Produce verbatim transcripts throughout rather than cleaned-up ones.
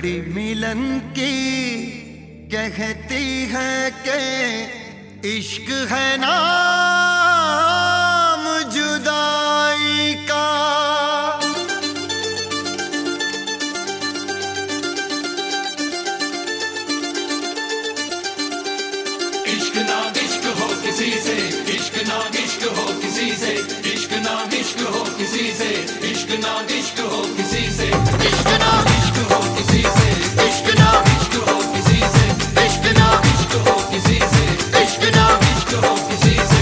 घड़ी मिलन की कहती है कि इश्क है नाम जुदाई का। इश्क ना इश्क हो किसी से, इश्क ना इश्क हो किसी से, इश्क ना इश्क हो किसी से, इश्क ना इश्क हो किसी से, इश्क ना इश्क हो किसी से, इश्क ना इश्क हो किसी से, इश्क ना इश्क हो किसी से, इश्क ना इश्क हो किसी से।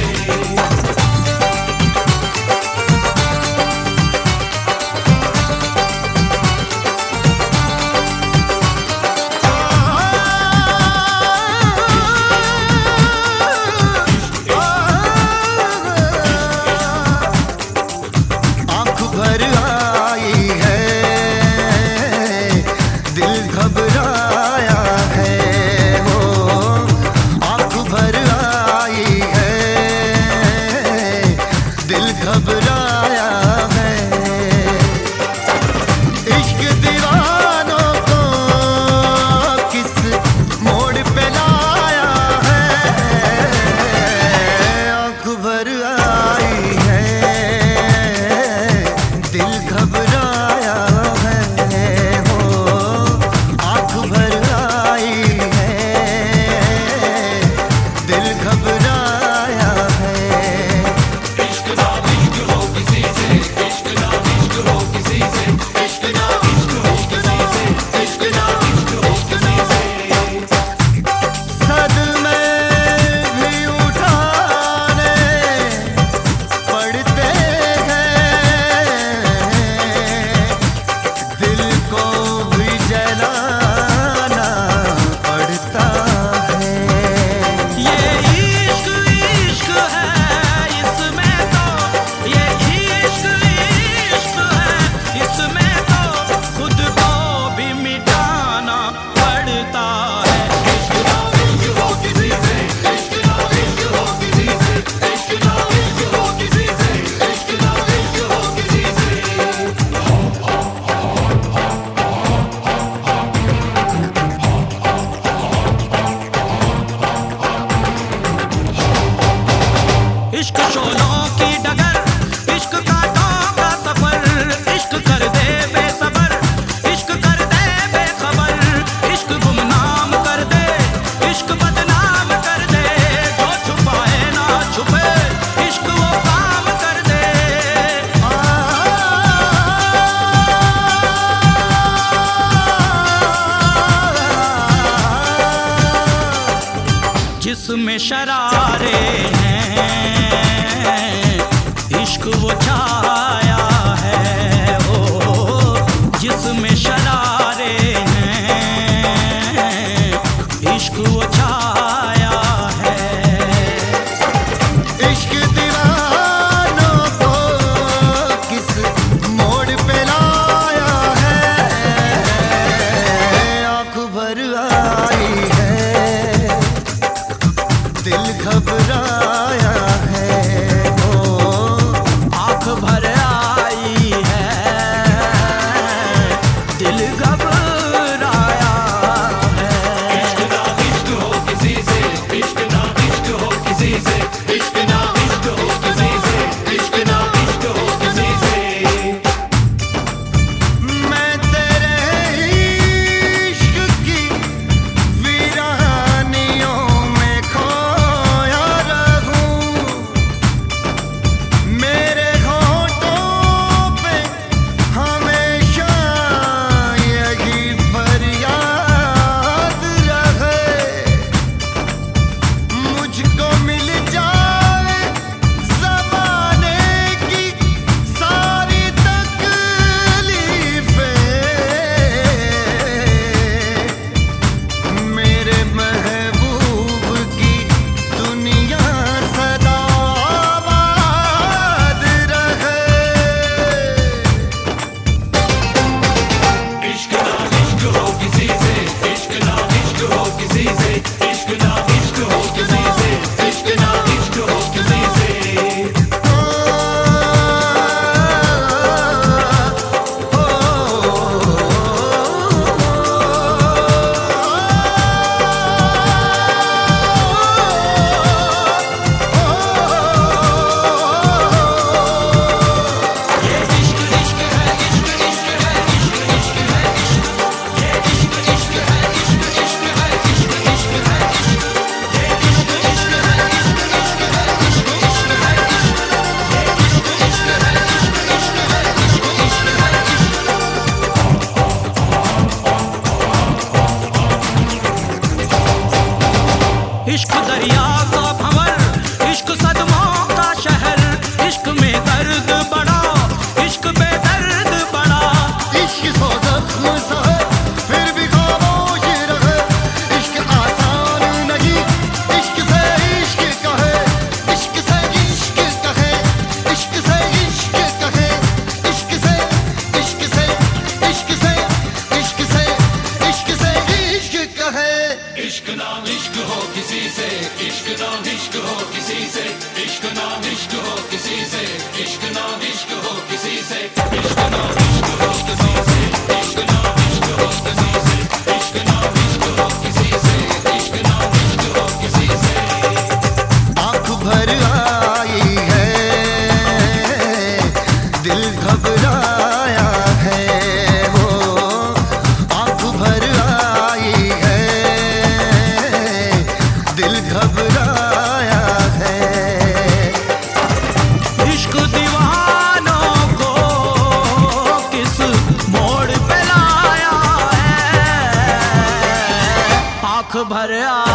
इश्क शोलों की डगर, इश्क कांटों का सफर, इश्क कर दे बेसबर, इश्क कर दे बेखबर, इश्क गुमनाम कर दे, इश्क बदनाम कर दे, जो छुपाए ना छुपे, इश्क वो काम कर दे। जिसमें शरारे हैं इश्क वो छाया है, ओ जिसमें शरारे हैं इश्क वो छाया है। इश्क दीवानों को किस मोड़ पे लाया है, आँख भर आई है, दिल घबराया है, भर आई है, दिल घबराया है। इश्क ना इश्क हो किसी से, इश्क ना इश्क हो किसी से, इश्क ना इश्क हो किसी से, इश्क ना इश्क हो किसी से। मैं तेरे इश्क की वीरानियों में खोया रहूं, मेरे होठों पे हमेशा यही भर आ